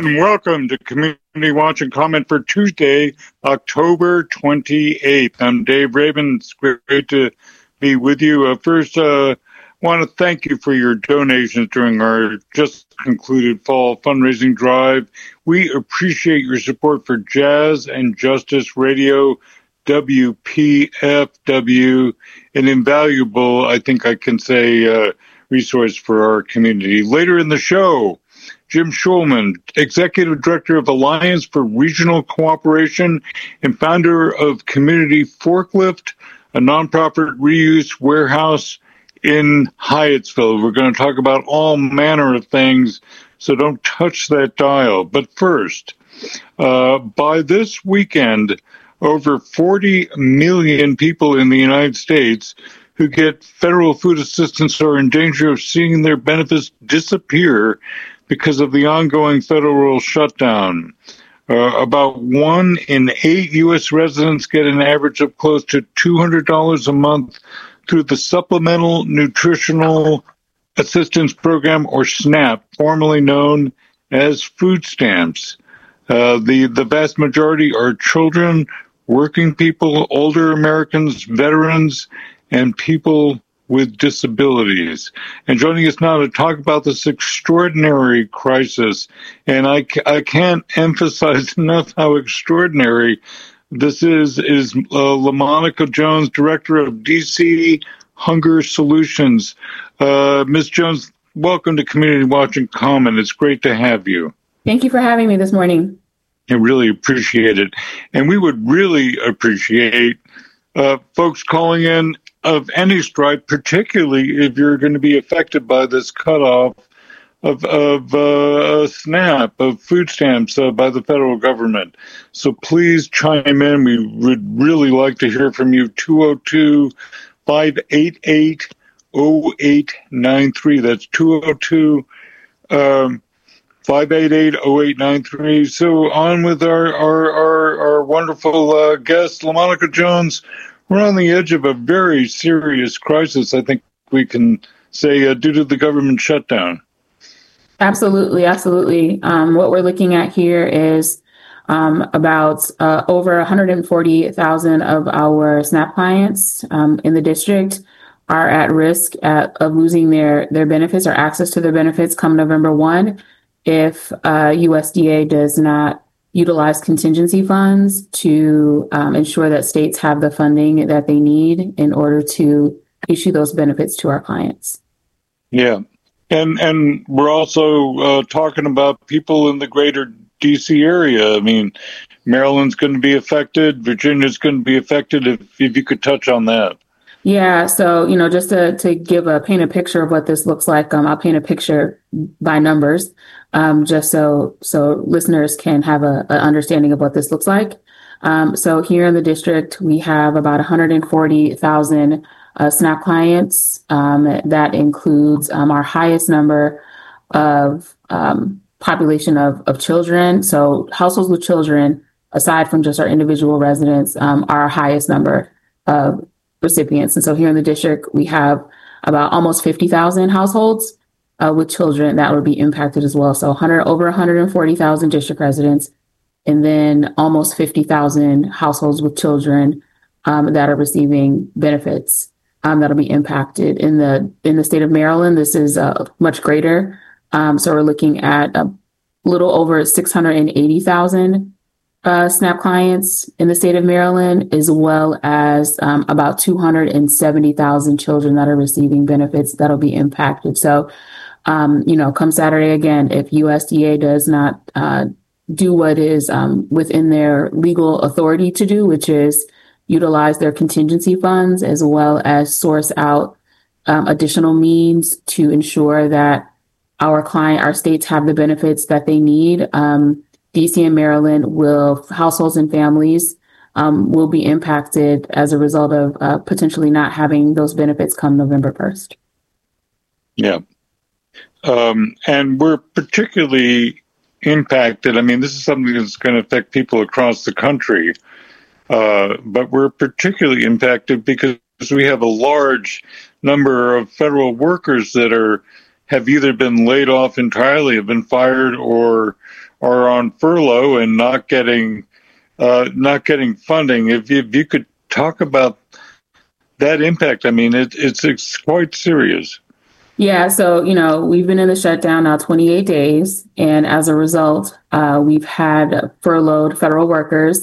Welcome to Community Watch and Comment for Tuesday, October 28th. I'm Dave Raven. It's great to be with you. First, want to thank you for your donations during our just concluded fall fundraising drive. We appreciate your support for Jazz and Justice Radio, WPFW, an invaluable, I think I can say, resource for our community. Later in the show, Jim Schulman, Executive Director of Alliance for Regional Cooperation and founder of Community Forklift, a nonprofit reuse warehouse in Hyattsville. We're going to talk about all manner of things, so don't touch that dial. But first, by this weekend, over 40 million people in the United States who get federal food assistance are in danger of seeing their benefits disappear because of the ongoing federal shutdown. About 1 in 8 U.S. residents get an average of close to $200 a month through the Supplemental Nutritional Assistance Program, or SNAP, formerly known as food stamps. The vast majority are children, working people, older Americans, veterans, and people with disabilities. And joining us now to talk about this extraordinary crisis, and I can't emphasize enough how extraordinary this is LaMonica Jones, Director of DC Hunger Solutions. Ms. Jones, welcome to Community Watch and Comment. It's great to have you. Thank you for having me this morning. I really appreciate it. And we would really appreciate folks calling in of any stripe, particularly if you're going to be affected by this cutoff of SNAP, of food stamps by the federal government. So please chime in. We would really like to hear from you. 202-588-0893. That's 202-588-0893. So on with our wonderful guest, LaMonica Jones. We're on the edge of a very serious crisis, I think we can say, due to the government shutdown. Absolutely. What we're looking at here is about over 140,000 of our SNAP clients in the district are at risk of losing their benefits or access to their benefits come November 1 if USDA does not utilize contingency funds to ensure that states have the funding that they need in order to issue those benefits to our clients. Yeah. And we're also talking about people in the greater DC area. I mean, Maryland's going to be affected. Virginia's going to be affected. If you could touch on that. Yeah. So, just to paint a picture of what this looks like, I'll paint a picture by numbers, just so listeners can have an understanding of what this looks like. So here in the district, we have about 140,000 SNAP clients. That includes our highest number of population of children. So households with children, aside from just our individual residents, are our highest number of recipients. And so here in the district, we have about almost 50,000 households with children that would be impacted as well. So over 140,000 district residents, and then almost 50,000 households with children that are receiving benefits that'll be impacted. In the state of Maryland, this is much greater. So we're looking at a little over 680,000 SNAP clients in the state of Maryland, as well as about 270,000 children that are receiving benefits that'll be impacted. So, come Saturday again, if USDA does not do what is within their legal authority to do, which is utilize their contingency funds as well as source out additional means to ensure that our states have the benefits that they need. DC and Maryland households and families will be impacted as a result of potentially not having those benefits come November 1st. Yeah. And we're particularly impacted. I mean, this is something that's going to affect people across the country, but we're particularly impacted because we have a large number of federal workers that have either been laid off entirely, have been fired, or are on furlough and not getting funding. If you could talk about that impact, I mean, it's quite serious. Yeah, so, we've been in the shutdown now 28 days, and as a result, we've had furloughed federal workers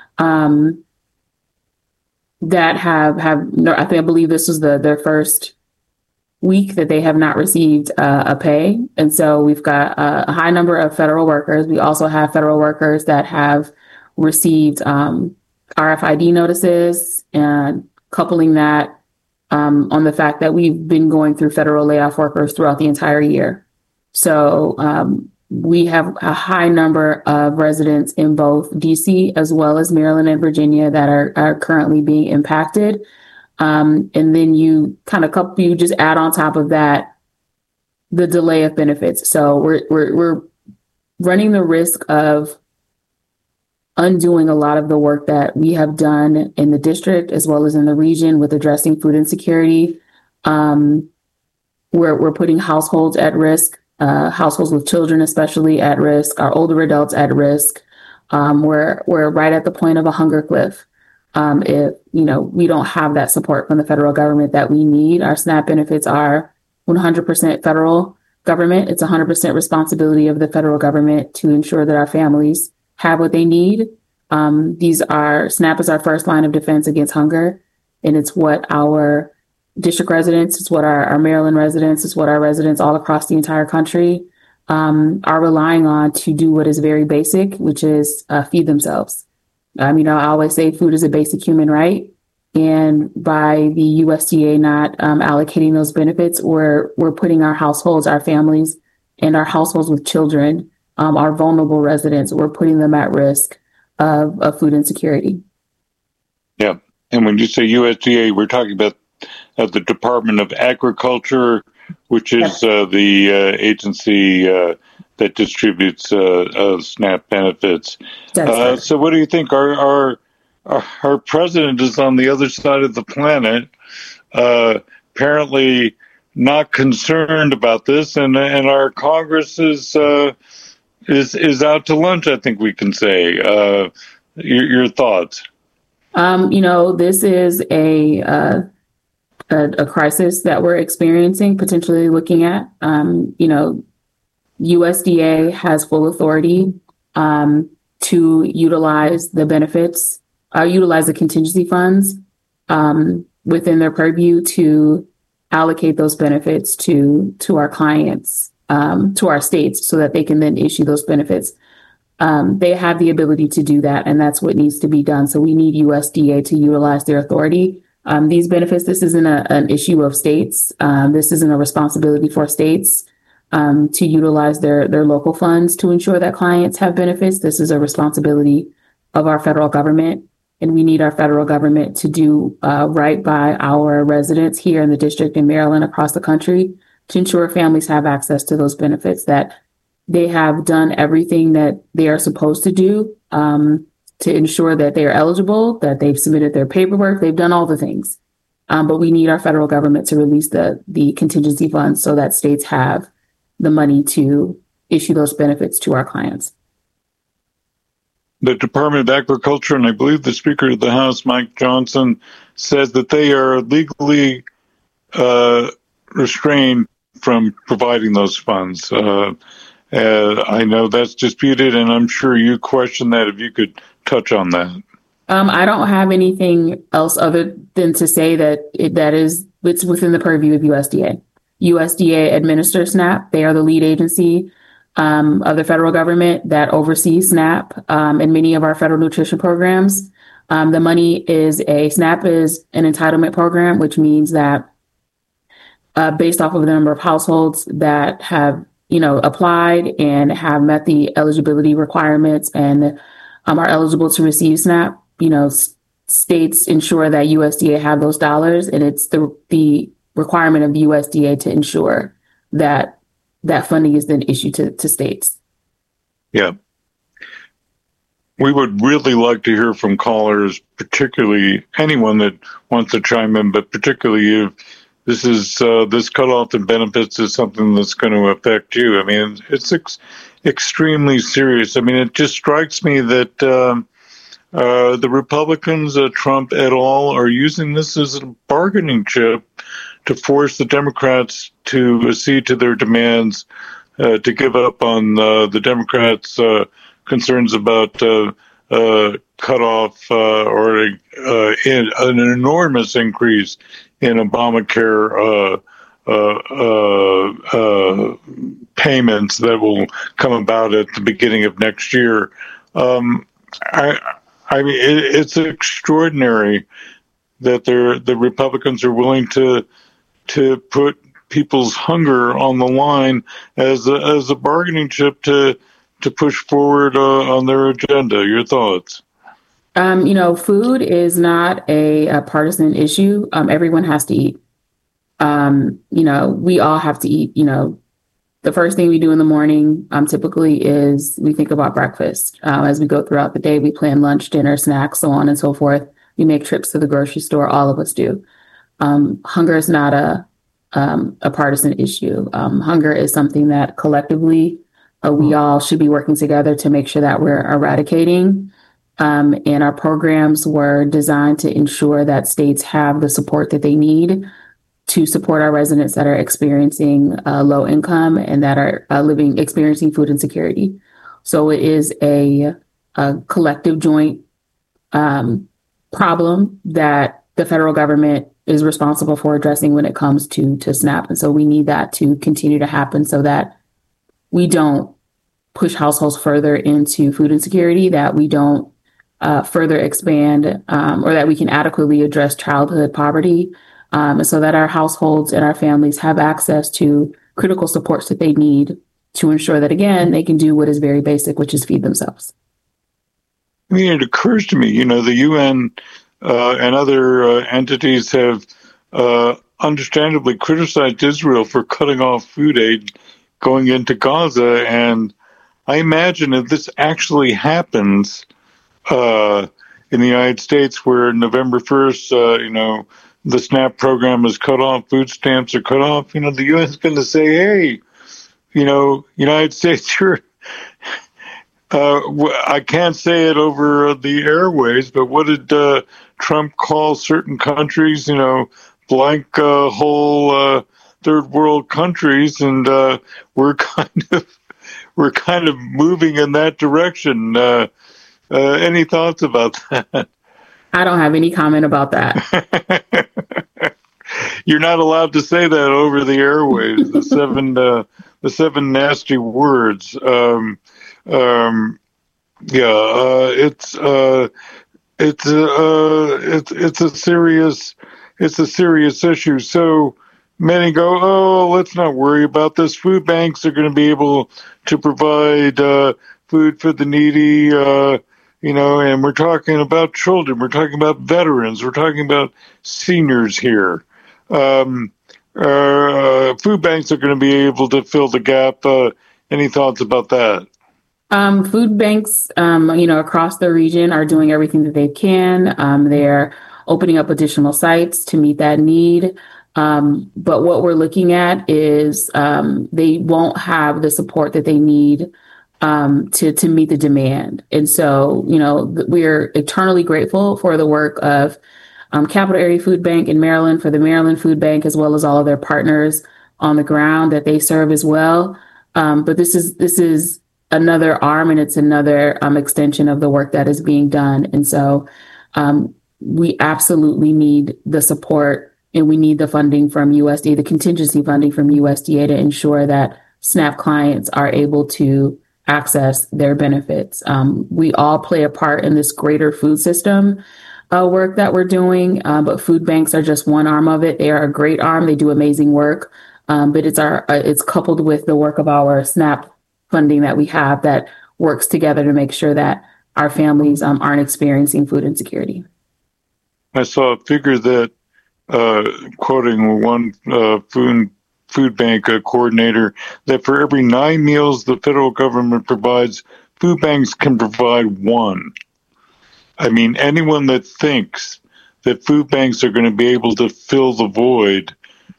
that I believe this was their first week that they have not received a pay. And so we've got a high number of federal workers. We also have federal workers that have received RFID notices, and coupling that on the fact that we've been going through federal layoff workers throughout the entire year. So we have a high number of residents in both DC as well as Maryland and Virginia that are currently being impacted. And then you just add on top of that the delay of benefits. So we're running the risk of undoing a lot of the work that we have done in the district as well as in the region with addressing food insecurity. We're putting households at risk, households with children especially at risk, our older adults at risk. We're right at the point of a hunger cliff. If we don't have that support from the federal government that we need. Our SNAP benefits are 100% federal government. It's 100% responsibility of the federal government to ensure that our families have what they need. SNAP is our first line of defense against hunger, and it's what our district residents, it's what our Maryland residents, it's what our residents all across the entire country are relying on to do what is very basic, which is feed themselves. I always say food is a basic human right. And by the USDA not allocating those benefits, we're putting our households, our families, and our households with children, our vulnerable residents, we're putting them at risk of food insecurity. Yeah. And when you say USDA, we're talking about the Department of Agriculture, which is the agency that distributes SNAP benefits. So what do you think? Our president is on the other side of the planet, apparently not concerned about this, and our Congress is out to lunch, I think we can say. Your thoughts? This is a crisis that we're experiencing, potentially looking at. USDA has full authority to utilize the benefits, utilize the contingency funds within their purview to allocate those benefits to our clients, to our states, so that they can then issue those benefits. They have the ability to do that, and that's what needs to be done. So we need USDA to utilize their authority. These benefits, this isn't an issue of states. This isn't a responsibility for states to utilize their local funds to ensure that clients have benefits. This is a responsibility of our federal government, and we need our federal government to do right by our residents here in the district in Maryland, across the country, to ensure families have access to those benefits, that they have done everything that they are supposed to do to ensure that they are eligible, that they've submitted their paperwork, they've done all the things. But we need our federal government to release the contingency funds so that states have the money to issue those benefits to our clients. The Department of Agriculture, and I believe the Speaker of the House, Mike Johnson, says that they are legally restrained from providing those funds. I know that's disputed, and I'm sure you question that. If you could touch on that. I don't have anything else other than to say that it's within the purview of USDA. USDA administers SNAP. They are the lead agency of the federal government that oversees SNAP and many of our federal nutrition programs. The money SNAP is an entitlement program, which means that based off of the number of households that have applied and have met the eligibility requirements and are eligible to receive SNAP, states ensure that USDA have those dollars, and it's the requirement of the USDA to ensure that that funding is then issued to states. Yeah. We would really like to hear from callers, particularly anyone that wants to chime in, but particularly this cutoff in benefits is something that's going to affect you. I mean, it's extremely serious. I mean, it just strikes me that the Republicans, Trump et al., are using this as a bargaining chip to force the Democrats to accede to their demands, to give up on the Democrats' concerns about cutoff or an enormous increase in Obamacare payments that will come about at the beginning of next year. I mean, it's extraordinary that the Republicans are willing to put people's hunger on the line as a bargaining chip to push forward on their agenda. Your thoughts? Food is not a partisan issue. Everyone has to eat. We all have to eat. The first thing we do in the morning typically is we think about breakfast. As we go throughout the day, we plan lunch, dinner, snacks, so on and so forth. We make trips to the grocery store. All of us do. Hunger is not a partisan issue. Hunger is something that collectively we all should be working together to make sure that we're eradicating. And our programs were designed to ensure that states have the support that they need to support our residents that are experiencing low income and that are experiencing food insecurity. So it is a collective joint problem that the federal government is responsible for addressing when it comes to SNAP. And so we need that to continue to happen so that we don't push households further into food insecurity, that we don't further expand or that we can adequately address childhood poverty, so that our households and our families have access to critical supports that they need to ensure that, again, they can do what is very basic, which is feed themselves. I mean, it occurs to me, the UN and other entities have understandably criticized Israel for cutting off food aid going into Gaza. And I imagine if this actually happens in the United States, where November 1st, the SNAP program is cut off, food stamps are cut off, the UN is going to say, hey, United States, you're, I can't say it over the airways, but what did Trump call certain countries, blank whole third world countries, and we're kind of moving in that direction. Any thoughts about that? I don't have any comment about that. You're not allowed to say that over the airwaves. The seven nasty words. It's a serious issue. So many go, oh, let's not worry about this. Food banks are going to be able to provide food for the needy. And we're talking about children, we're talking about veterans, we're talking about seniors here. Food banks are going to be able to fill the gap. Any thoughts about that? Food banks, across the region are doing everything that they can. They're opening up additional sites to meet that need. But what we're looking at is they won't have the support that they need to meet the demand. And so, we're eternally grateful for the work of Capital Area Food Bank in Maryland, for the Maryland Food Bank, as well as all of their partners on the ground that they serve as well. But this is another arm, and it's another extension of the work that is being done. And so we absolutely need the support, and we need the funding from USDA, the contingency funding from USDA, to ensure that SNAP clients are able to access their benefits. We all play a part in this greater food system work that we're doing, but food banks are just one arm of it. They are a great arm. They do amazing work, but it's coupled with the work of our SNAP funding that we have that works together to make sure that our families aren't experiencing food insecurity. I saw a figure that, quoting one food bank coordinator, that for every 9 meals the federal government provides, food banks can provide 1. I mean, anyone that thinks that food banks are going to be able to fill the void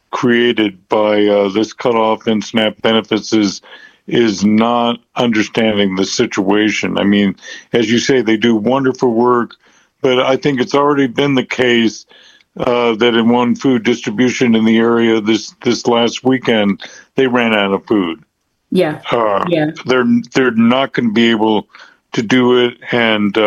created by this cutoff in SNAP benefits is not understanding the situation. I mean, as you say, they do wonderful work, but I think it's already been the case that in one food distribution in the area this last weekend, they ran out of food. Yeah. They're not going to be able to do it, and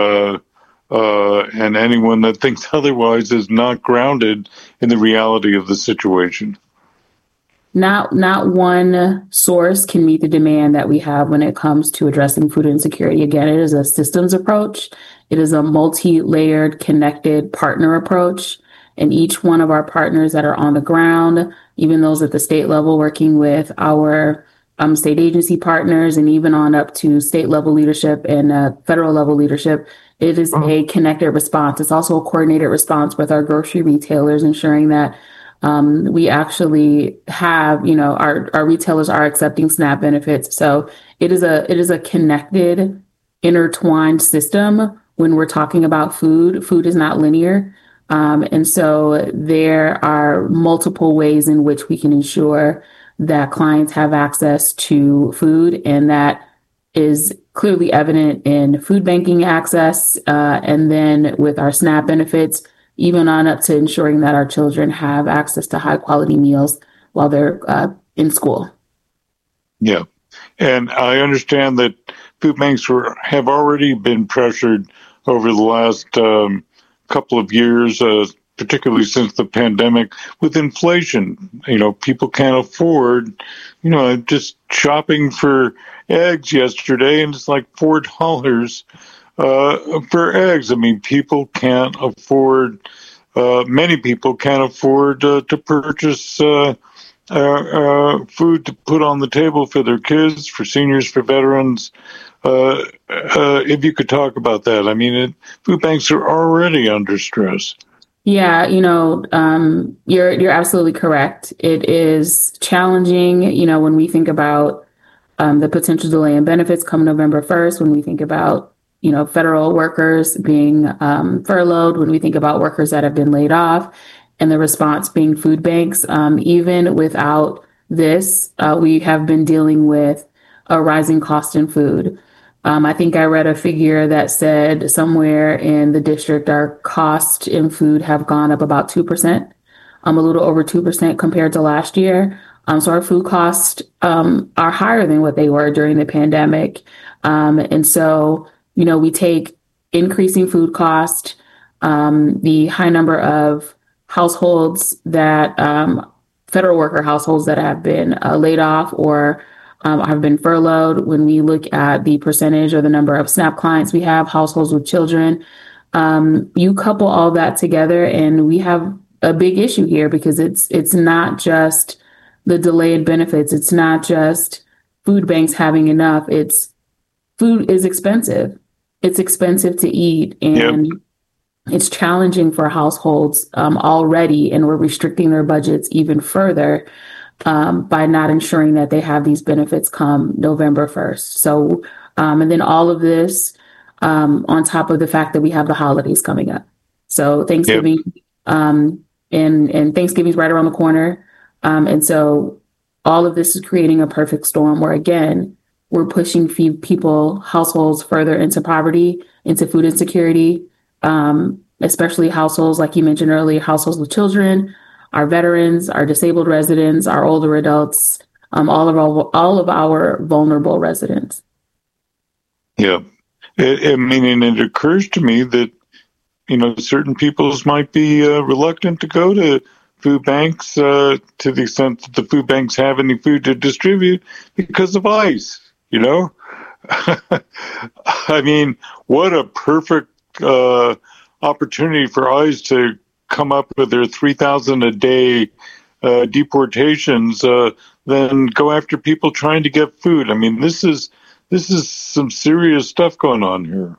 anyone that thinks otherwise is not grounded in the reality of the situation. Not one source can meet the demand that we have when it comes to addressing food insecurity. Again, it is a systems approach. It is a multi-layered, connected partner approach. And each one of our partners that are on the ground, even those at the state level working with our state agency partners, and even on up to state level leadership and federal level leadership, it is a connected response. It's also a coordinated response with our grocery retailers, ensuring that we actually have, our retailers are accepting SNAP benefits. So it is a connected, intertwined system when we're talking about food. Food is not linear. And so there are multiple ways in which we can ensure that clients have access to food, and that is clearly evident in food banking access, and then with our SNAP benefits, even on up to ensuring that our children have access to high quality meals while they're in school. Yeah. And I understand that food banks have already been pressured over the last couple of years, particularly since the pandemic, with inflation. People can't afford, just shopping for eggs yesterday, and it's like $4 for eggs. I mean, people can't afford, many people can't afford to purchase food to put on the table for their kids, for seniors, for veterans. If you could talk about that. I mean, food banks are already under stress. Yeah, you're absolutely correct. It is challenging, when we think about the potential delay in benefits come November 1st, when we think about, federal workers being furloughed, when we think about workers that have been laid off, and the response being food banks. Even without this, we have been dealing with a rising cost in food. I think I read a figure that said somewhere in the district, our cost in food have gone up about 2%, a little over 2% compared to last year. So our food costs are higher than what they were during the pandemic. And so, we take increasing food cost, the high number of households that federal worker households that have been laid off or have been furloughed. When we look at the percentage or the number of SNAP clients we have, households with children, you couple all that together, and we have a big issue here, because it's not just the delay in benefits. It's not just food banks having enough. It's food is expensive. It's expensive to eat, and it's challenging for households already, and we're restricting their budgets even further by not ensuring that they have these benefits come November 1st. So, and then all of this on top of the fact that we have the holidays coming up. So Thanksgiving, and Thanksgiving's right around the corner. And so all of this is creating a perfect storm where, again, we're pushing people, households further into poverty, into food insecurity, especially households, like you mentioned earlier, households with children, our veterans, our disabled residents, our older adults, all of our vulnerable residents. Yeah. It occurs to me that, certain peoples might be reluctant to go to food banks to the extent that the food banks have any food to distribute because of ICE, I mean, what a perfect opportunity for ICE to come up with their 3,000 a day deportations, then go after people trying to get food. I mean, this is some serious stuff going on here.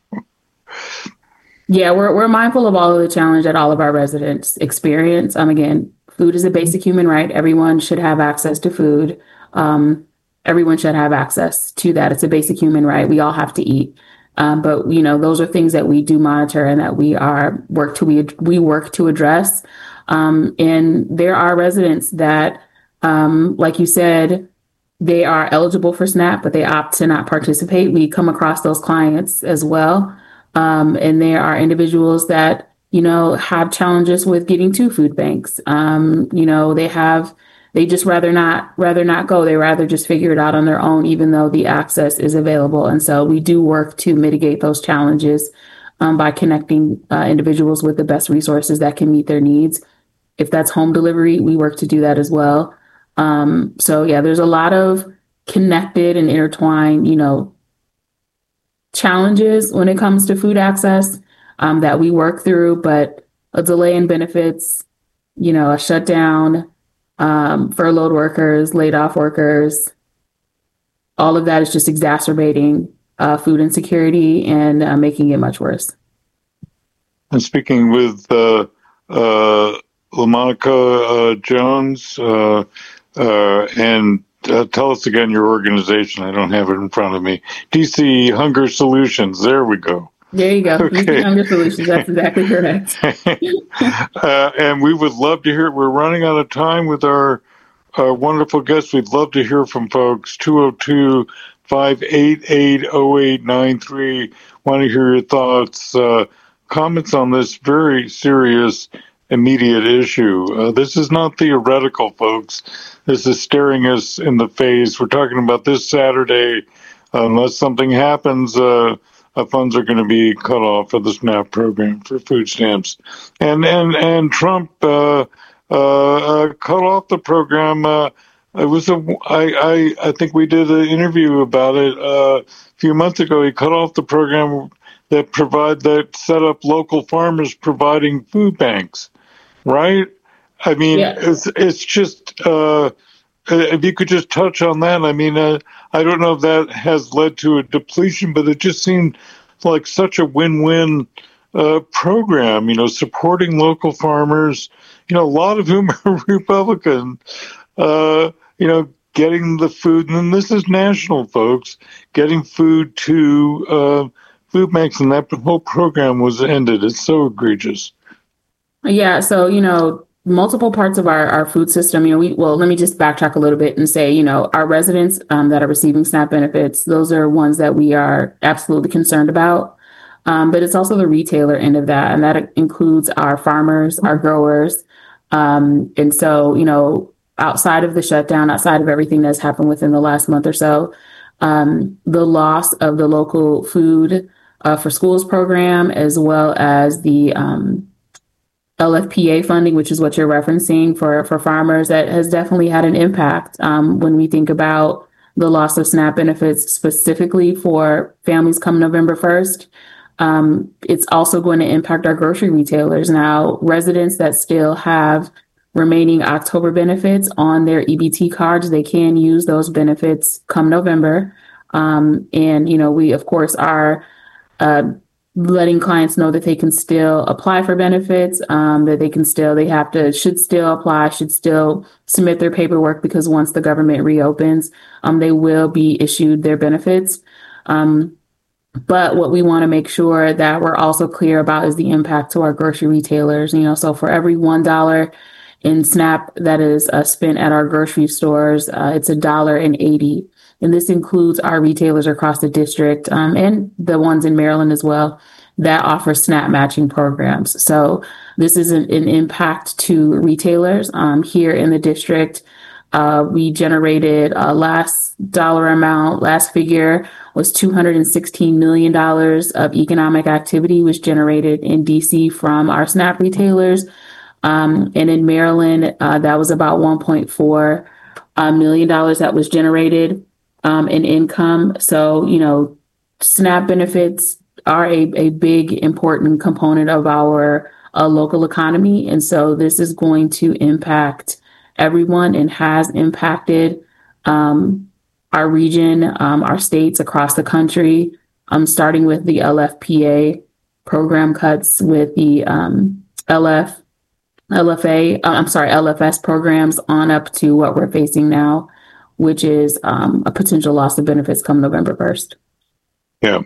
Yeah, we're mindful of all of the challenge that all of our residents experience. Again, food is a basic human right. Everyone should have access to food. Everyone should have access to that. It's a basic human right. We all have to eat. But those are things that we do monitor and that we work to address. And there are residents that, like you said, they are eligible for SNAP, but they opt to not participate. We come across those clients as well. And there are individuals that, have challenges with getting to food banks. They just rather not go. They rather just figure it out on their own, even though the access is available. And so we do work to mitigate those challenges by connecting individuals with the best resources that can meet their needs. If that's home delivery, we work to do that as well. So yeah, there's a lot of connected and intertwined, challenges when it comes to food access that we work through, but a delay in benefits, a shutdown, furloughed workers, laid off workers, all of that is just exacerbating food insecurity and making it much worse. And speaking with LaMonica Jones, and tell us again your organization. I don't have it in front of me. DC Hunger Solutions. There we go. There you go. Okay. DC Hunger Solutions. That's exactly correct. And we would love to hear it. We're running out of time with our wonderful guests. We'd love to hear from folks. 202-588-0893. Want to hear your thoughts, comments on this very serious immediate issue. This is not theoretical, folks. This is staring us in the face. We're talking about this Saturday. Unless something happens, funds are going to be cut off for the SNAP program for food stamps. And Trump cut off the program. I think we did an interview about it a few months ago. He cut off the program that set up local farmers providing food banks. Right? I mean, yeah. It's just, if you could just touch on that. I mean, I don't know if that has led to a depletion, but it just seemed like such a win-win program, supporting local farmers, a lot of whom are Republican, getting the food. And this is national, folks, getting food to food banks. And that whole program was ended. It's so egregious. Yeah. So, multiple parts of our food system, let me just backtrack a little bit and say, our residents that are receiving SNAP benefits, those are ones that we are absolutely concerned about. But it's also the retailer end of that. And that includes our farmers, our growers. And so, outside of the shutdown, outside of everything that's happened within the last month or so, the loss of the local food for schools program, as well as the LFPA funding, which is what you're referencing for farmers, that has definitely had an impact when we think about the loss of SNAP benefits specifically for families come November 1st. It's also going to impact our grocery retailers. Now, residents that still have remaining October benefits on their EBT cards, they can use those benefits come November. We, of course, are letting clients know that they can still apply for benefits, that should still apply, should still submit their paperwork, because once the government reopens, they will be issued their benefits. But what we want to make sure that we're also clear about is the impact to our grocery retailers. So for every $1 in SNAP that is spent at our grocery stores, it's $1.80. And this includes our retailers across the district and the ones in Maryland as well that offer SNAP matching programs. So this is an impact to retailers here in the district. We generated last figure was $216 million of economic activity was generated in DC from our SNAP retailers. And in Maryland, that was about $1.4 million that was generated in income. So, SNAP benefits are a big, important component of our local economy. And so this is going to impact everyone and has impacted our region, our states across the country, starting with the LFPA program cuts with the LFS programs on up to what we're facing now, which is a potential loss of benefits come November 1st. Yeah.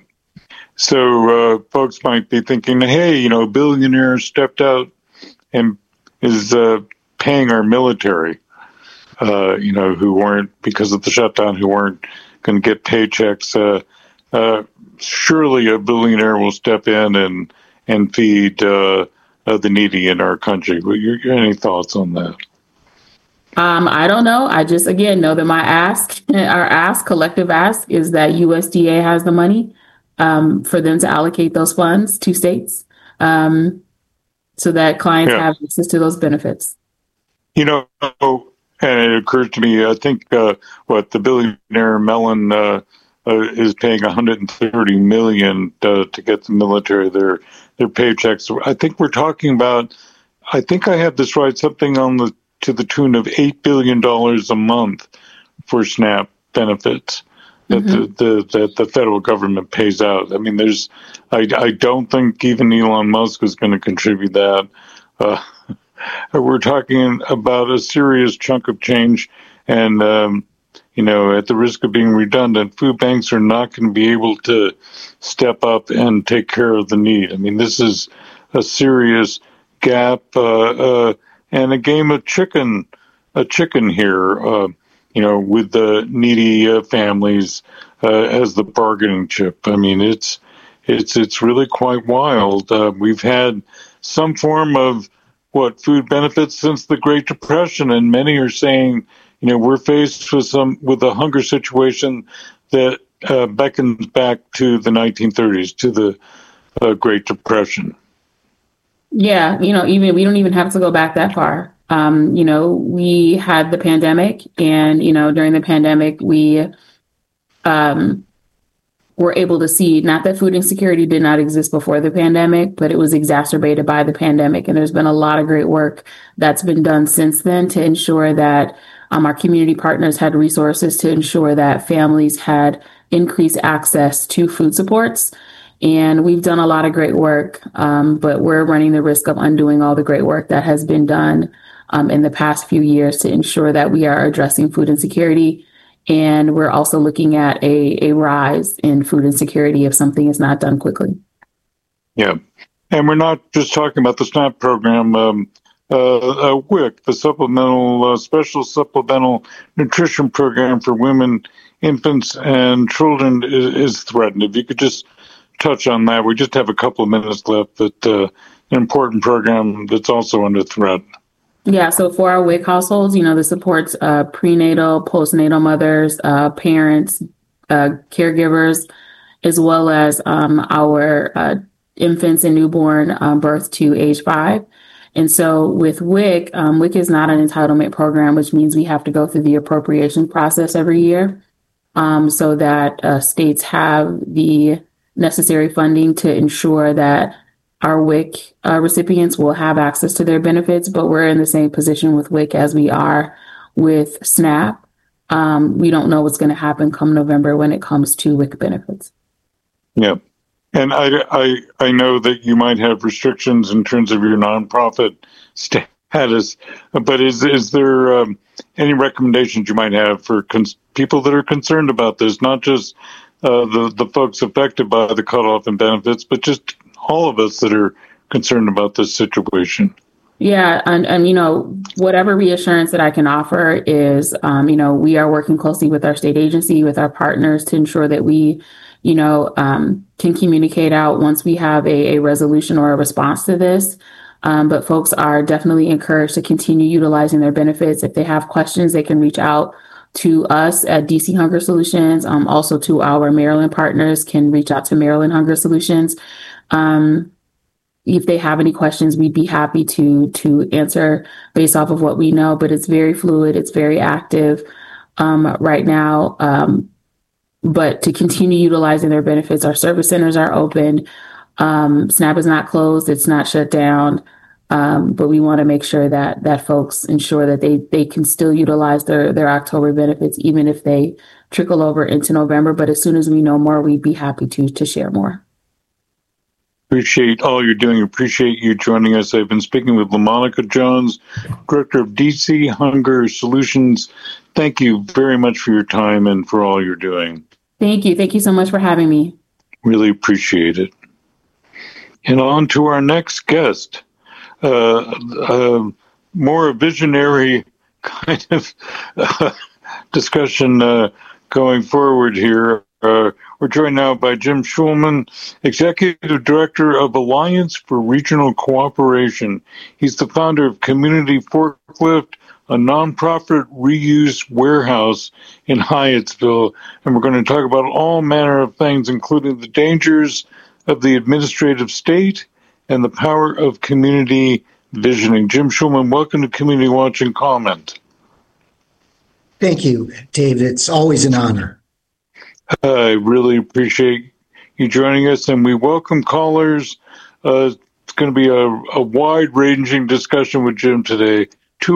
So folks might be thinking, hey, billionaires stepped out and paying our military, who weren't, because of the shutdown, who weren't going to get paychecks. Surely a billionaire will step in and feed the needy in our country. Any thoughts on that? I don't know. I just, again, know that our collective ask is that USDA has the money for them to allocate those funds to states so that clients have access to those benefits. And it occurred to me, I think, the billionaire Mellon is paying $130 million to get the military their paychecks. I think we're talking about, I think I have this right, something to the tune of $8 billion a month for SNAP benefits that the federal government pays out. I mean, I don't think even Elon Musk is going to contribute that. We're talking about a serious chunk of change, and at the risk of being redundant, food banks are not going to be able to step up and take care of the need. I mean, this is a serious gap and a game of chicken here. With the needy families as the bargaining chip. I mean, it's really quite wild. We've had some form of food benefits since the Great Depression, and many are saying, we're faced with a hunger situation that beckons back to the 1930s, to the Great Depression. Yeah, even we don't even have to go back that far. We had the pandemic, and during the pandemic, we were able to see, not that food insecurity did not exist before the pandemic, but it was exacerbated by the pandemic. And there's been a lot of great work that's been done since then to ensure that our community partners had resources to ensure that families had increased access to food supports. And we've done a lot of great work, but we're running the risk of undoing all the great work that has been done in the past few years to ensure that we are addressing food insecurity. And we're also looking at a rise in food insecurity if something is not done quickly. Yeah. And we're not just talking about the SNAP program. WIC, the special supplemental nutrition program for women, infants, and children is threatened. If you could just touch on that. We just have a couple of minutes left, but an important program that's also under threat. Yeah, so for our WIC households, this supports prenatal, postnatal mothers, parents, caregivers, as well as our infants and newborn birth to age 5. And so with WIC, WIC is not an entitlement program, which means we have to go through the appropriation process every year so that states have the necessary funding to ensure that our WIC recipients will have access to their benefits, but we're in the same position with WIC as we are with SNAP. We don't know what's going to happen come November when it comes to WIC benefits. Yeah. And I know that you might have restrictions in terms of your nonprofit status, but is there any recommendations you might have for people that are concerned about this, not just the folks affected by the cutoff in benefits, but just all of us that are concerned about this situation? Yeah. And whatever reassurance that I can offer is, we are working closely with our state agency, with our partners to ensure that we, can communicate out once we have a resolution or a response to this. But folks are definitely encouraged to continue utilizing their benefits. If they have questions, they can reach out to us at DC Hunger Solutions. Also to our Maryland partners can reach out to Maryland Hunger Solutions. If they have any questions, we'd be happy to answer based off of what we know, but it's very fluid. It's very active right now. But to continue utilizing their benefits, our service centers are open. SNAP is not closed. It's not shut down. But we want to make sure that folks ensure that they can still utilize their October benefits, even if they trickle over into November. But as soon as we know more, we'd be happy to share more. Appreciate all you're doing. Appreciate you joining us. I've been speaking with LaMonica Jones, Director of DC Hunger Solutions. Thank you very much for your time and for all you're doing. Thank you. Thank you so much for having me. Really appreciate it. And on to our next guest. The more a visionary kind of discussion going forward here. We're joined now by Jim Schulman, Executive Director of Alliance for Regional Cooperation. He's the founder of Community Forklift, a nonprofit reuse warehouse in Hyattsville. And we're going to talk about all manner of things, including the dangers of the administrative state and the power of community visioning. Jim Schulman, welcome to Community Watch and Comment. Thank you, David. It's always an honor. I really appreciate you joining us, and we welcome callers. It's going to be a wide-ranging discussion with Jim today.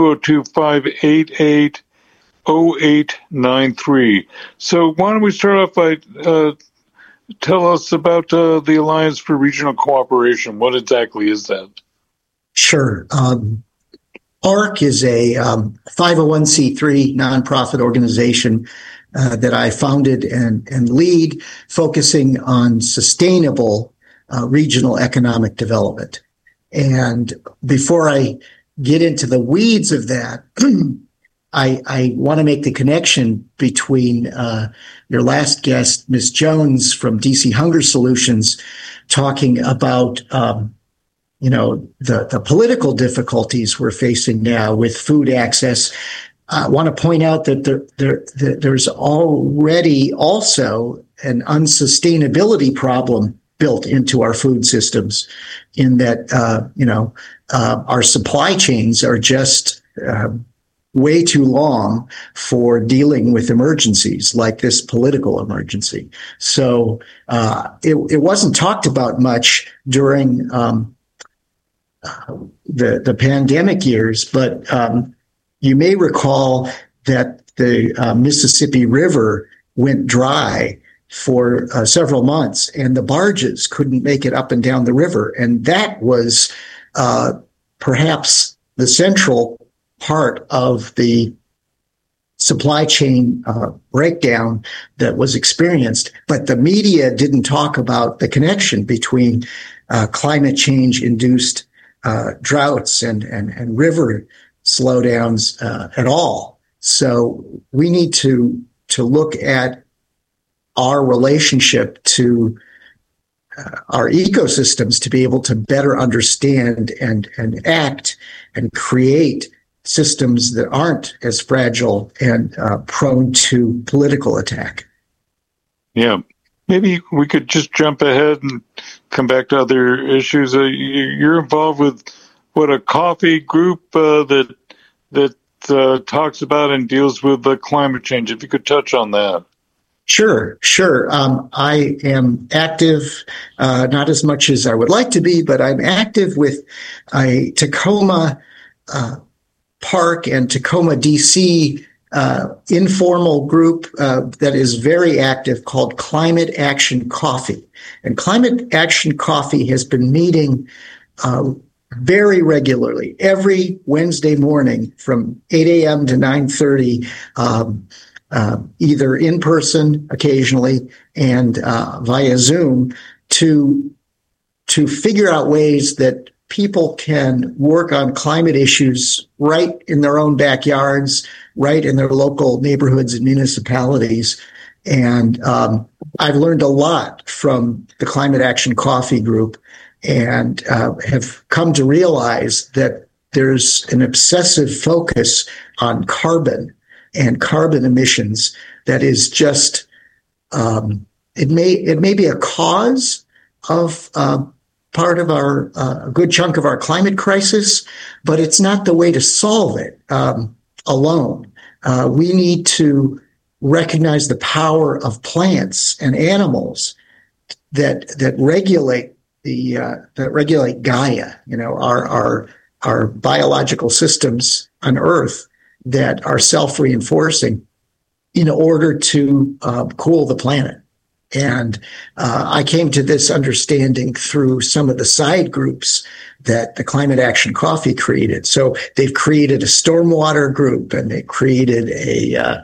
202-588-0893. So why don't we start off by tell us about the Alliance for Regional Cooperation. What exactly is that? Sure. ARC is a 501c3 nonprofit organization that I founded and lead, focusing on sustainable regional economic development. And before I get into the weeds of that, I want to make the connection between your last guest, Ms. Jones from DC Hunger Solutions, talking about the political difficulties we're facing now with food access. I want to point out that there's already also an unsustainability problem built into our food systems, in that our supply chains are just way too long for dealing with emergencies like this political emergency. So it wasn't talked about much during the pandemic years, but you may recall that the Mississippi River went dry for several months, and the barges couldn't make it up and down the river. And that was perhaps the central part of the supply chain breakdown that was experienced. But the media didn't talk about the connection between climate change induced droughts and river slowdowns at all. So we need to look at our relationship to our ecosystems to be able to better understand and act and create systems that aren't as fragile and prone to political attack. Yeah. Maybe we could just jump ahead and come back to other issues. You're involved with a coffee group that talks about and deals with climate change. If you could touch on that. Sure. I am active, not as much as I would like to be, but I'm active with a Tacoma Park and Tacoma, DC informal group that is very active called Climate Action Coffee. And Climate Action Coffee has been meeting very regularly every Wednesday morning from 8 a.m. to 9:30, either in person occasionally and via Zoom, to figure out ways that people can work on climate issues right in their own backyards, right in their local neighborhoods and municipalities. And I've learned a lot from the Climate Action Coffee Group, and have come to realize that there's an obsessive focus on carbon and carbon emissions that is just it may be a cause of part of our a good chunk of our climate crisis, but it's not the way to solve it alone. We need to recognize the power of plants and animals that regulate that regulate Gaia. Our biological systems on Earth that are self-reinforcing in order to cool the planet. And I came to this understanding through some of the side groups that the Climate Action Coffee created. So they've created a stormwater group, and they created a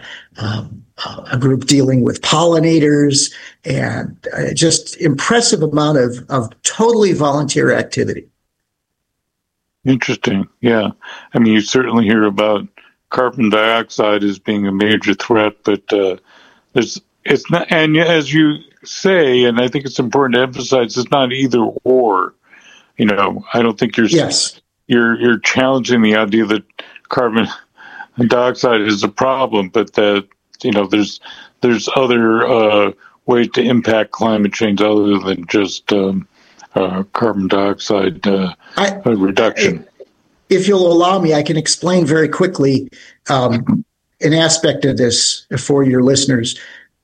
group dealing with pollinators, and just impressive amount of totally volunteer activity. Interesting. Yeah. I mean, you certainly hear about carbon dioxide as being a major threat, but it's not, and as you say, and I think it's important to emphasize, it's not either or. I don't think Yes. you're challenging the idea that carbon dioxide is a problem, but that there's other ways to impact climate change other than just carbon dioxide reduction. If you'll allow me, I can explain very quickly an aspect of this for your listeners.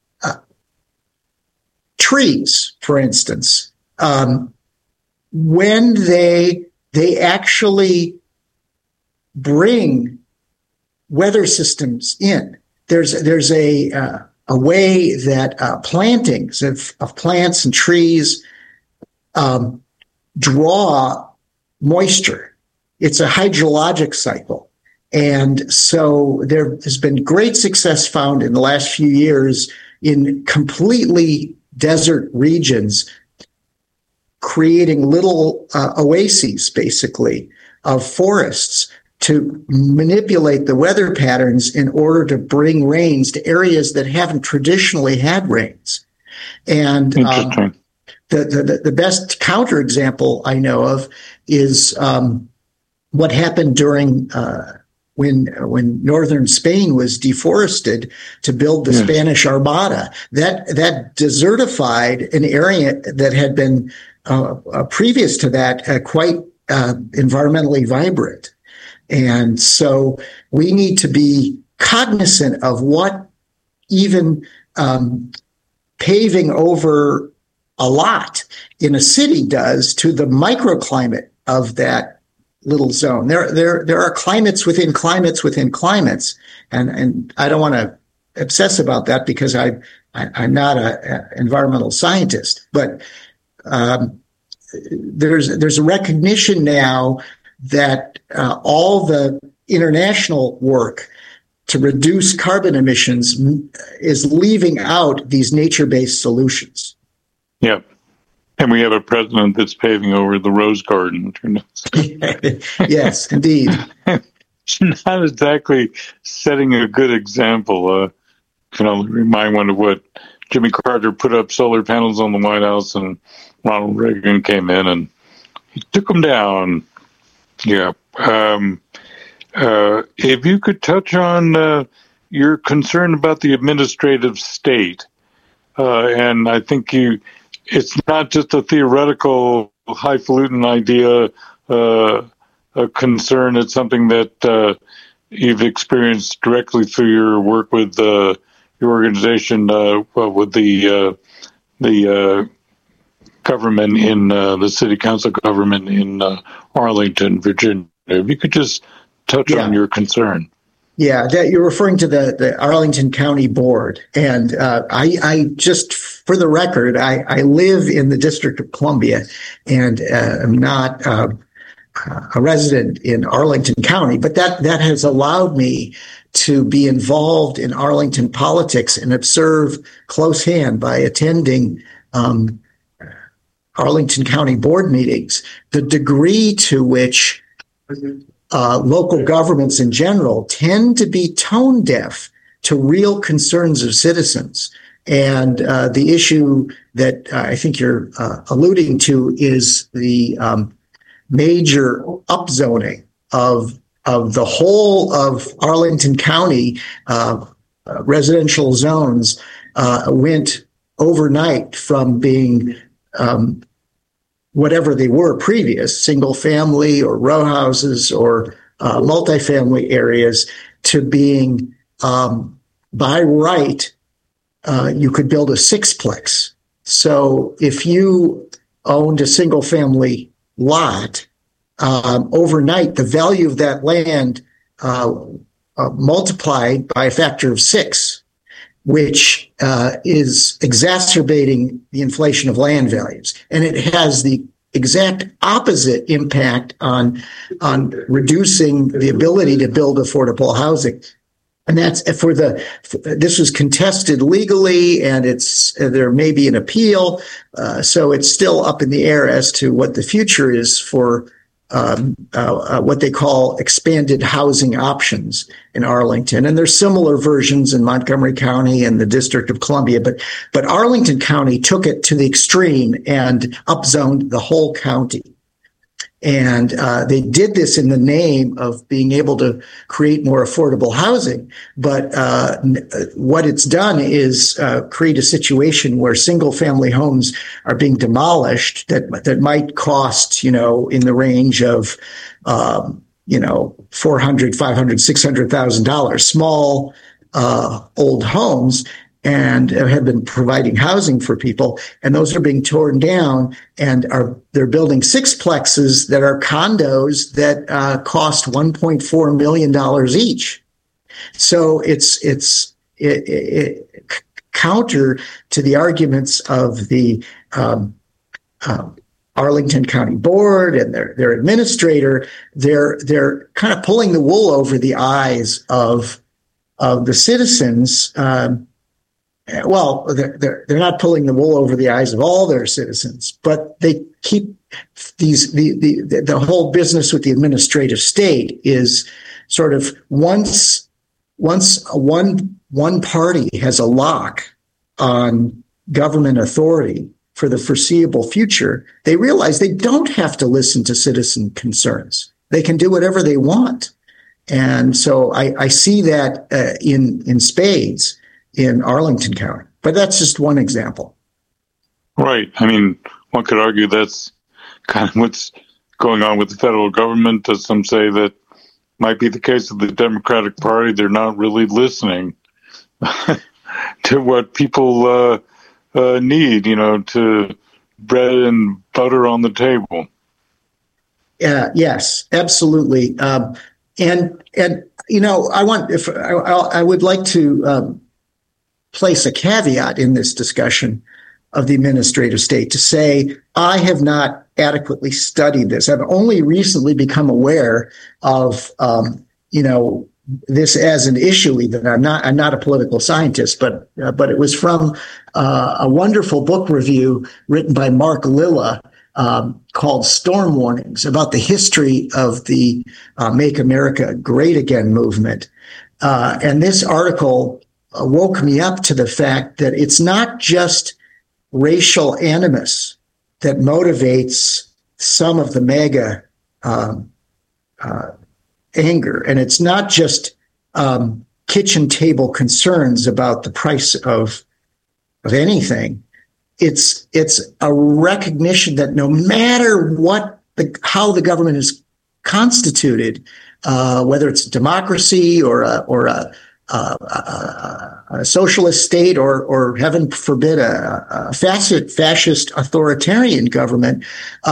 Trees, for instance, when they actually bring weather systems in, there's a way that plantings of plants and trees draw moisture. It's a hydrologic cycle. And so there has been great success found in the last few years in completely desert regions, creating little oases, basically, of forests to manipulate the weather patterns in order to bring rains to areas that haven't traditionally had rains. And the best counterexample I know of is what happened during when northern Spain was deforested to build the Spanish Armada. That desertified an area that had been previous to that quite environmentally vibrant. And so we need to be cognizant of what even paving over a lot in a city does to the microclimate of that little zone. There are climates within climates within climates, and I don't want to obsess about that because I'm not an environmental scientist, but there's a recognition now that all the international work to reduce carbon emissions is leaving out these nature-based solutions. Yeah. And we have a president that's paving over the Rose Garden. Yes, indeed. It's not exactly setting a good example. Remind one of what Jimmy Carter put up solar panels on the White House, and Ronald Reagan came in and he took them down. Yeah. If you could touch on your concern about the administrative state, and I think it's not just a theoretical, highfalutin idea, a concern. It's something that you've experienced directly through your work with your organization, with the government in the city council government in Arlington, Virginia. If you could just touch on your concern. Yeah, that you're referring to the Arlington County Board. And I just, for the record, I live in the District of Columbia and am not a resident in Arlington County, but that has allowed me to be involved in Arlington politics and observe close hand by attending Arlington County Board meetings, the degree to which local governments in general tend to be tone deaf to real concerns of citizens. And the issue that I think you're alluding to is the major upzoning of the whole of Arlington County. Residential zones went overnight from being whatever they were previous, single family or row houses or multifamily areas, to being by right, you could build a sixplex. So if you owned a single family lot, overnight, the value of that land multiplied by a factor of 6, which is exacerbating the inflation of land values. And it has the exact opposite impact on reducing the ability to build affordable housing. And that's this was contested legally, and there may be an appeal. So it's still up in the air as to what the future is for what they call expanded housing options in Arlington. And there's similar versions in Montgomery County and the District of Columbia. But Arlington County took it to the extreme and upzoned the whole county. And they did this in the name of being able to create more affordable housing. But what it's done is create a situation where single family homes are being demolished that might cost, in the range of, $400,000, $500,000, $600,000, small old homes, and have been providing housing for people. And those are being torn down, and they're building sixplexes that are condos that cost $1.4 million each. So it's counter to the arguments of the Arlington County Board and their administrator. They're kind of pulling the wool over the eyes of the citizens. Well, they're not pulling the wool over the eyes of all their citizens, but they keep the whole business with the administrative state is sort of once one party has a lock on government authority for the foreseeable future, they realize they don't have to listen to citizen concerns. They can do whatever they want. And so I see that in spades in Arlington County. But that's just one example. Right. I mean, one could argue that's kind of what's going on with the federal government. As some say that might be the case of the Democratic Party. They're not really listening to what people need, to bread and butter on the table. Yes, absolutely. I would like to place a caveat in this discussion of the administrative state to say, I have not adequately studied this. I've only recently become aware of, this as an issue. Even I'm not a political scientist, but it was from a wonderful book review written by Mark Lilla called Storm Warnings, about the history of the Make America Great Again movement. And this article woke me up to the fact that it's not just racial animus that motivates some of the MAGA anger, and it's not just kitchen table concerns about the price of anything. It's a recognition that no matter how the government is constituted, whether it's a democracy or a socialist state or heaven forbid a fascist authoritarian government,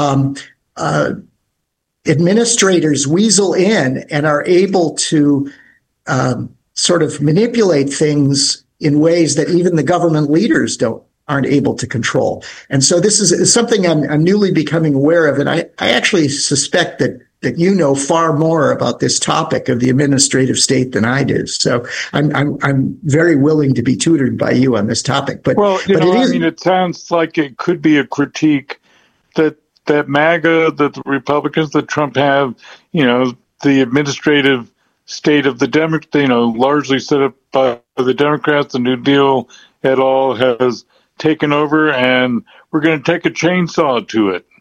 administrators weasel in and are able to sort of manipulate things in ways that even the government leaders aren't able to control. And so this is something I'm newly becoming aware of, and I actually suspect that you know far more about this topic of the administrative state than I do. So I'm very willing to be tutored by you on this topic. But it sounds like it could be a critique that MAGA, that the Republicans, that Trump have, the administrative state of the Democrats, largely set up by the Democrats, the New Deal et al. Has taken over, and we're going to take a chainsaw to it.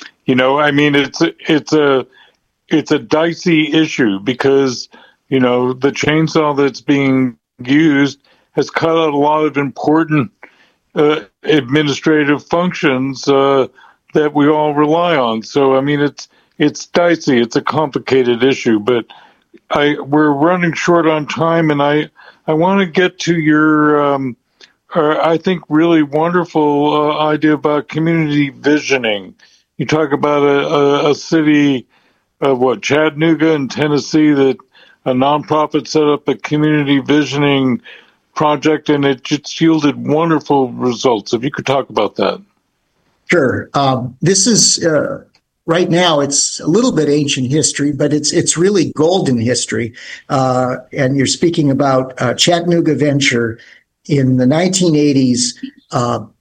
It's a dicey issue because, the chainsaw that's being used has cut out a lot of important administrative functions that we all rely on. So, it's dicey. It's a complicated issue, but we're running short on time, and I want to get to your, I think, really wonderful idea about community visioning. You talk about a city of Chattanooga in Tennessee, that a nonprofit set up a community visioning project, and it just yielded wonderful results. If you could talk about that. Sure. This is right now. It's a little bit ancient history, but it's really golden history. And you're speaking about Chattanooga Venture in the 1980s.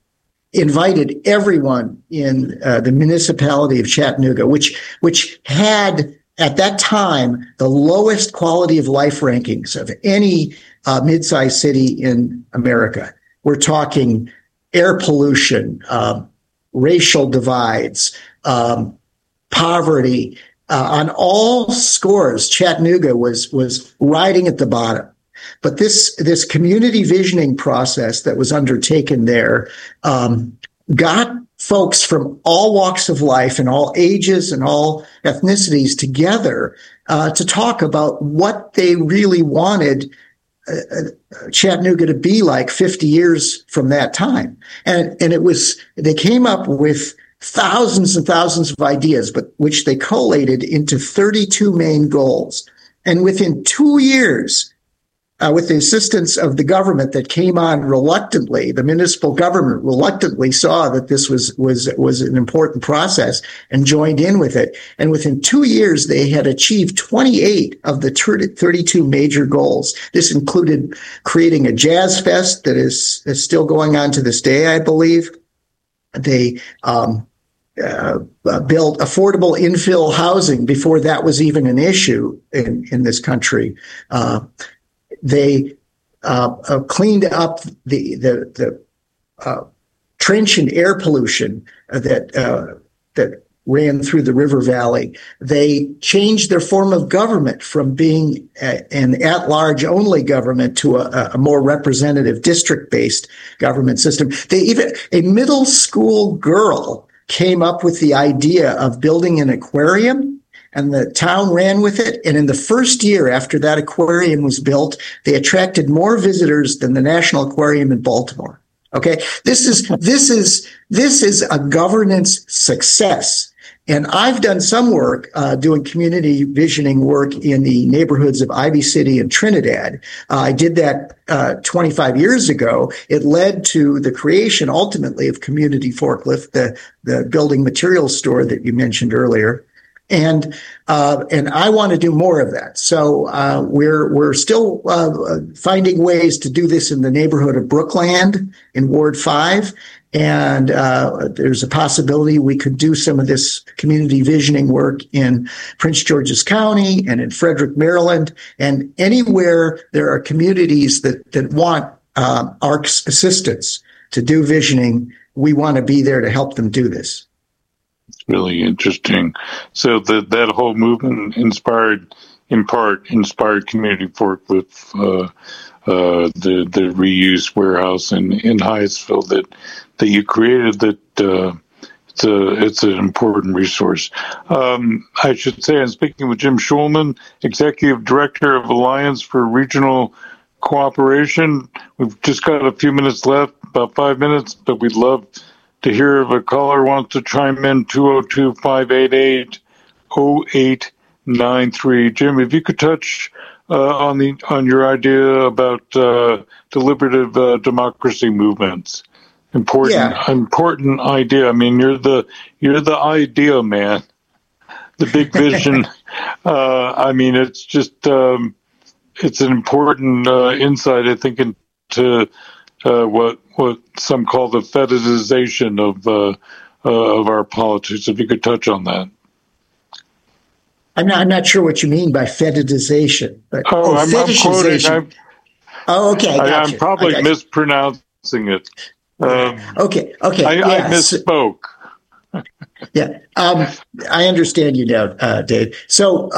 invited everyone in the municipality of Chattanooga, which had at that time the lowest quality of life rankings of any mid-sized city in America. We're talking air pollution, racial divides, poverty. On all scores, Chattanooga was riding at the bottom. But this community visioning process that was undertaken there got folks from all walks of life and all ages and all ethnicities together to talk about what they really wanted Chattanooga to be like 50 years from that time. And they came up with thousands and thousands of ideas, but which they collated into 32 main goals. And within 2 years, with the assistance of the government that came on reluctantly, the municipal government reluctantly saw that this was an important process and joined in with it. And within 2 years, they had achieved 28 of the 32 major goals. This included creating a jazz fest that is still going on to this day, I believe. They built affordable infill housing before that was even an issue in this country. They cleaned up the trench and air pollution that ran through the river valley. They changed their form of government from being an at-large only government to a more representative district-based government system. A middle school girl came up with the idea of building an aquarium, and the town ran with it. And in the first year after that aquarium was built, they attracted more visitors than the National Aquarium in Baltimore. Okay. This is a governance success. And I've done some work, doing community visioning work in the neighborhoods of Ivy City and Trinidad. I did that 25 years ago. It led to the creation ultimately of Community Forklift, the building materials store that you mentioned earlier. And I want to do more of that. So we're still finding ways to do this in the neighborhood of Brookland in Ward 5. And there's a possibility we could do some of this community visioning work in Prince George's County and in Frederick, Maryland, and anywhere there are communities that want ARC's assistance to do visioning. We want to be there to help them do this. Really interesting. So that whole movement inspired Community Forklift, the reuse warehouse in Hyattsville that you created. That it's an important resource. I should say I'm speaking with Jim Schulman, Executive Director of Alliance for Regional Cooperation. We've just got a few minutes left, about 5 minutes, but we'd love to hear if a caller wants to chime in. 202-588-0893. Jim, if you could touch on your idea about deliberative democracy movements. Important idea. I mean, you're the idea man, the big vision. I mean, it's just it's an important insight, I think, into what some call the fetishization of our politics. If you could touch on that. I'm not sure what you mean by fetishization. But, I'm quoting. Okay, gotcha. I'm probably mispronouncing it. Okay. I misspoke. Yeah, I understand you now, Dave. So,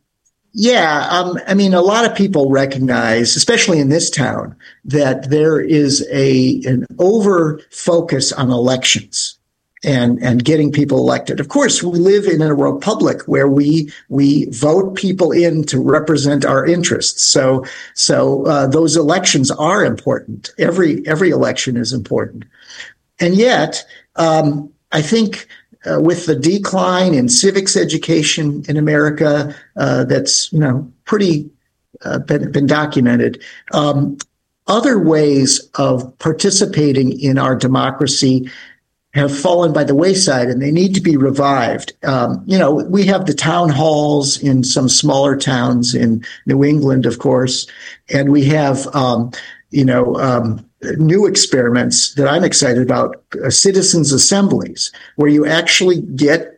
I mean, a lot of people recognize, especially in this town, that there is an over focus on elections and getting people elected. Of course, we live in a republic where we vote people in to represent our interests. So those elections are important. Every election is important. And yet, I think with the decline in civics education in America, that's pretty been documented. Other ways of participating in our democracy have fallen by the wayside, and they need to be revived. We have the town halls in some smaller towns in New England, of course, and we have new experiments that I'm excited about, citizens' assemblies, where you actually get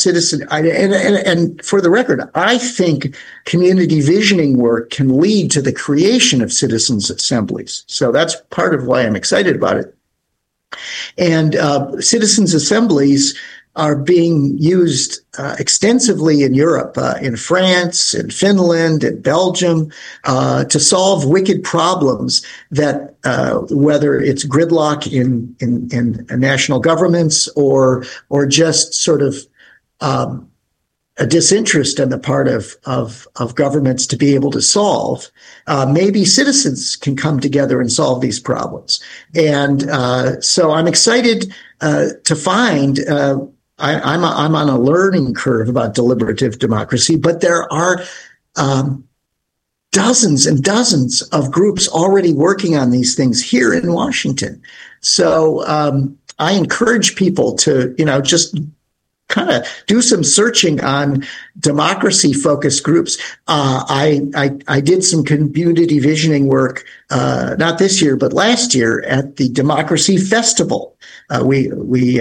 and for the record, I think community visioning work can lead to the creation of citizens' assemblies. So that's part of why I'm excited about it. And citizens' assemblies are being used extensively in Europe, in France, in Finland, in Belgium, to solve wicked problems that, whether it's gridlock in national governments or just sort of a disinterest on the part of governments to be able to solve. Maybe citizens can come together and solve these problems. And so I'm excited to find I'm on a learning curve about deliberative democracy, but there are dozens and dozens of groups already working on these things here in Washington. So I encourage people to, just kind of do some searching on democracy-focused groups. I did some community visioning work, not this year, but last year at the Democracy Festival. We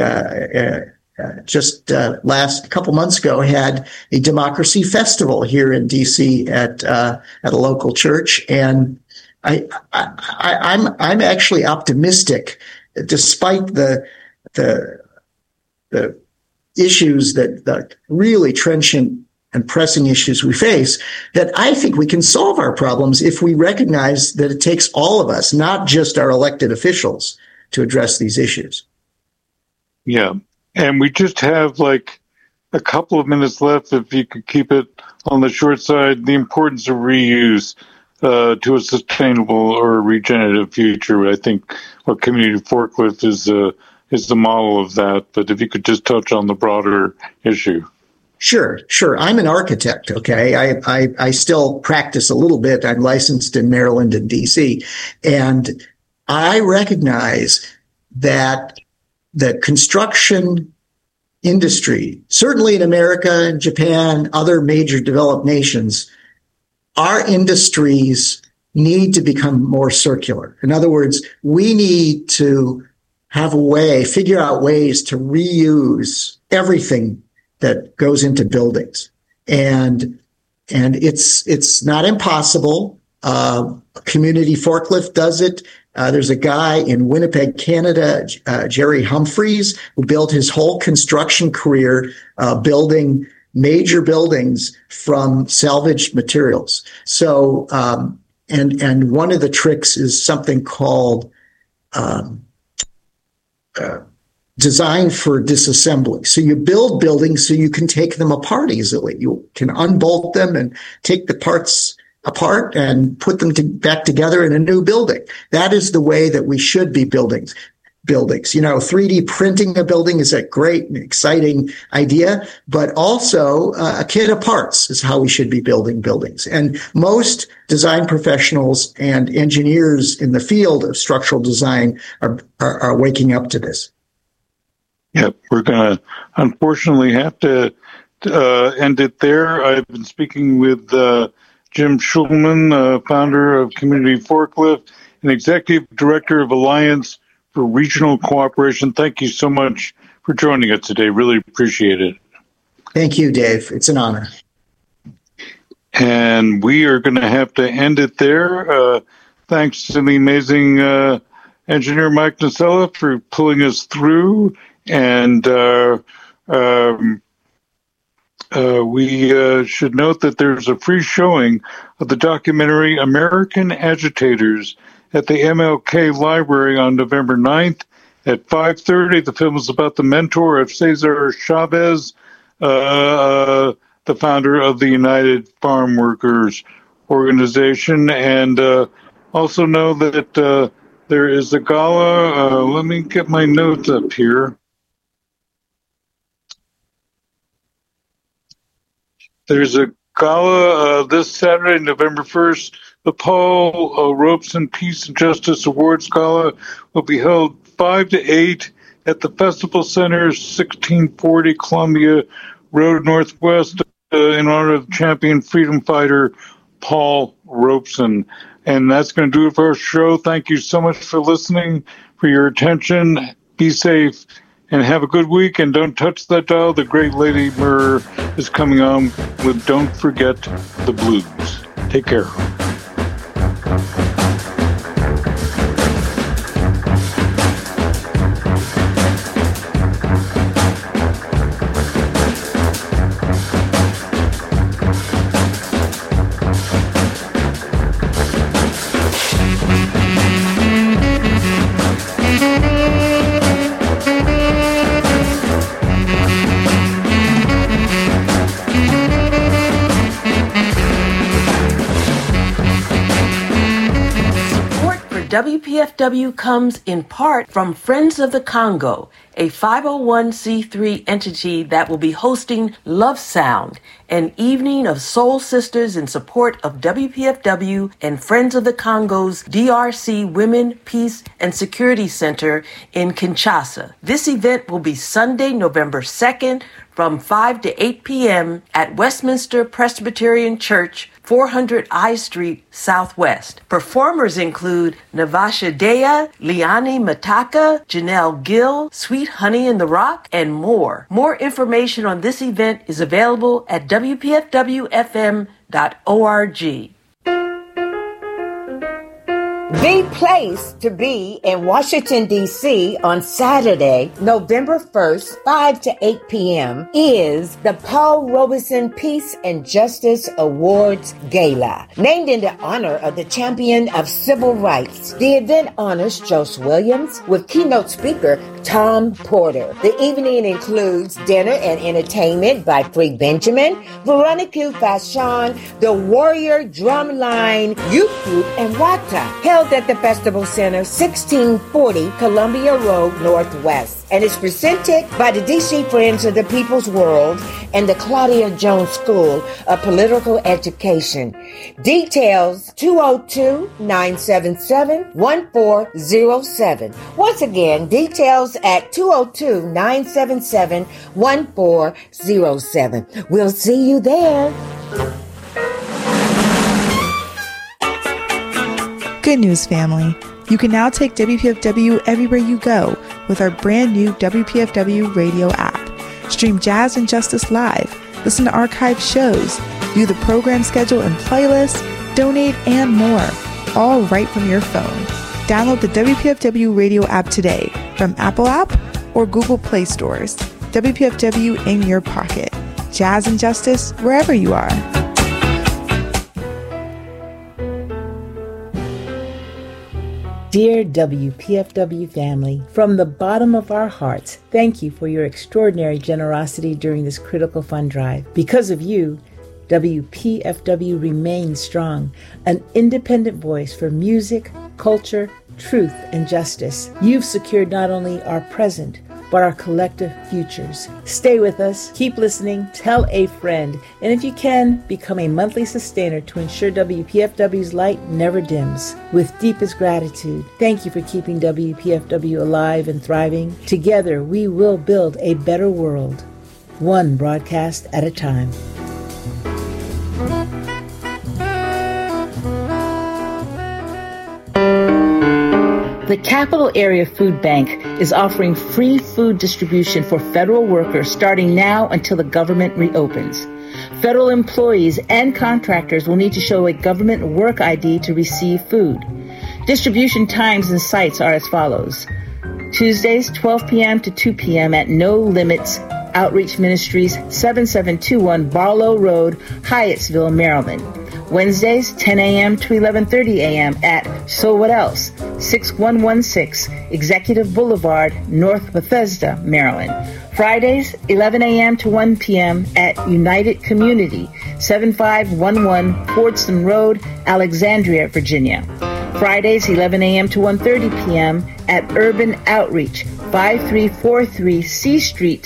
just last couple months ago had a democracy festival here in DC at a local church, and I'm actually optimistic, despite the issues that the really trenchant and pressing issues we face, that I think we can solve our problems if we recognize that it takes all of us, not just our elected officials, to address these issues. Yeah. And we just have like a couple of minutes left. If you could keep it on the short side, the importance of reuse to a sustainable or regenerative future. I think what Community Forklift is the model of that. But if you could just touch on the broader issue. Sure. I'm an architect. Okay. I still practice a little bit. I'm licensed in Maryland and DC. And I recognize that the construction industry, certainly in America and Japan, other major developed nations, our industries need to become more circular. In other words, we need to figure out ways to reuse everything that goes into buildings. And it's not impossible. Community Forklift does it. There's a guy in Winnipeg, Canada, Jerry Humphreys, who built his whole construction career building major buildings from salvaged materials. So, and one of the tricks is something called design for disassembly. So you build buildings so you can take them apart easily. You can unbolt them and take the parts apart and put them back together in a new building. That is the way that we should be building buildings. 3D printing a building is a great and exciting idea, but also a kit of parts is how we should be building buildings. And most design professionals and engineers in the field of structural design are waking up to this. Yeah, we're going to unfortunately have to end it there. I've been speaking with Jim Schulman, founder of Community Forklift and executive director of Alliance for Regional Cooperation. Thank you so much for joining us today. Really appreciate it. Thank you, Dave. It's an honor. And we are going to have to end it there. Thanks to the amazing engineer Mike Nacella for pulling us through. And we should note that there's a free showing of the documentary American Agitators at the MLK Library on November 9th at 5:30. The film is about the mentor of Cesar Chavez, the founder of the United Farm Workers Organization. And also know that there is a gala. Let me get my notes up here. There's a gala this Saturday, November 1st. The Paul Robeson Peace and Justice Awards Gala will be held 5 to 8 at the Festival Center, 1640 Columbia Road Northwest, in honor of champion freedom fighter Paul Robeson. And that's going to do it for our show. Thank you so much for listening, for your attention. Be safe and have a good week. And don't touch that dial. The great Lady Murr is coming on with Don't Forget the Blues. Take care. WPFW comes in part from Friends of the Congo, a 501c3 entity that will be hosting Love Sound, an evening of soul sisters in support of WPFW and Friends of the Congo's DRC Women, Peace, and Security Center in Kinshasa. This event will be Sunday, November 2nd from 5 to 8 p.m. at Westminster Presbyterian Church, 400 I Street, Southwest. Performers include Navasha Dea, Liani Mataka, Janelle Gill, Sweet Honey in the Rock, and more. More information on this event is available at WPFWFM.org. The place to be in Washington, D.C. on Saturday, November 1st, 5 to 8 p.m. is the Paul Robeson Peace and Justice Awards Gala. Named in the honor of the champion of civil rights, the event honors Joseph Williams with keynote speaker Tom Porter. The evening includes dinner and entertainment by Free Benjamin, Veronica Fashion, the Warrior Drumline Youth Group, and Wata, held at the Festival Center, 1640 Columbia Road, Northwest, and is presented by the D.C. Friends of the People's World and the Claudia Jones School of Political Education. Details 202-977-1407. Once again, details at 202-977-1407. We'll see you there. Good news, family. You can now take WPFW everywhere you go with our brand new WPFW radio app. Stream Jazz and Justice live, listen to archived shows, view the program schedule and playlists, donate, and more, all right from your phone. Download the WPFW radio app today from Apple App or Google Play stores. WPFW in your pocket. Jazz and Justice wherever you are. Dear WPFW family, from the bottom of our hearts, thank you for your extraordinary generosity during this critical fund drive. Because of you, WPFW remains strong, an independent voice for music, culture, truth, and justice. You've secured not only our present, but our collective futures. Stay with us, keep listening, tell a friend, and if you can, become a monthly sustainer to ensure WPFW's light never dims. With deepest gratitude, thank you for keeping WPFW alive and thriving. Together, we will build a better world, one broadcast at a time. The Capital Area Food Bank is offering free food distribution for federal workers starting now until the government reopens. Federal employees and contractors will need to show a government work ID to receive food. Distribution times and sites are as follows. Tuesdays, 12 p.m. to 2 p.m. at No Limits Outreach Ministries, 7721 Barlow Road, Hyattsville, Maryland. Wednesdays, 10 a.m. to 11:30 a.m. at So What Else, 6116 Executive Boulevard, North Bethesda, Maryland. Fridays, 11 a.m. to 1 p.m. at United Community, 7511 Fordson Road, Alexandria, Virginia. Fridays, 11 a.m. to 1:30 p.m. at Urban Outreach, 5343 C Street,